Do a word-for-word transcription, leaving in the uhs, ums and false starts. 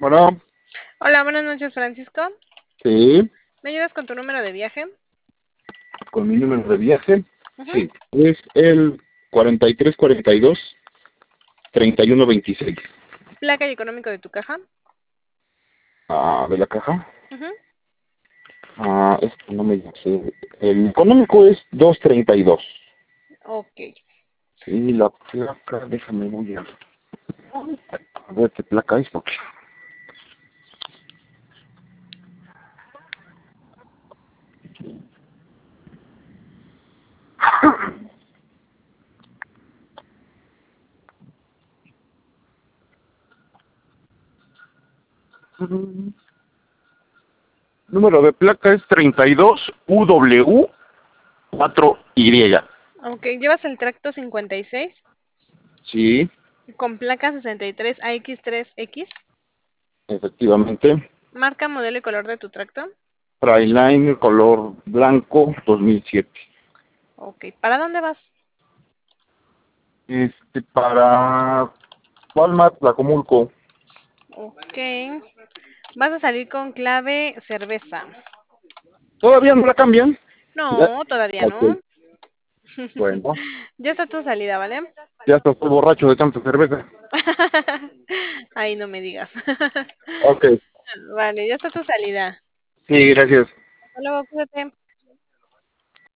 Bueno, Hola, buenas noches, Francisco. sí, ¿Me ayudas con tu número de viaje? con mi número de viaje, Ujú. sí, es el cuarenta y tres cuarenta y dos treinta y uno veintiséis. Placa y económico de tu caja. Ah, de la caja. Ujú. Ah, esto no me sé. El económico es doscientos treinta y dos. Ok. Sí, la placa, déjame voy a, a ver qué placa es, porque número de placa es treinta y dos U W cuatro Y. Ok, llevas el tracto cincuenta y seis Sí, con placa sesenta y tres A X tres X. efectivamente. Marca, modelo y color de tu tracto. Trailine color blanco dos mil siete. Ok, ¿para dónde vas? Este, para Walmart, Tlacomulco. Ok. Vas a salir con clave cerveza. ¿Todavía no la cambian? Ya, No, todavía ok, no. bueno, Ya está tu salida, ¿vale? ya estoy borracho de tanta cerveza. Ay, no me digas. Ok, Vale, ya está tu salida. sí, gracias. Hasta luego, cuídate.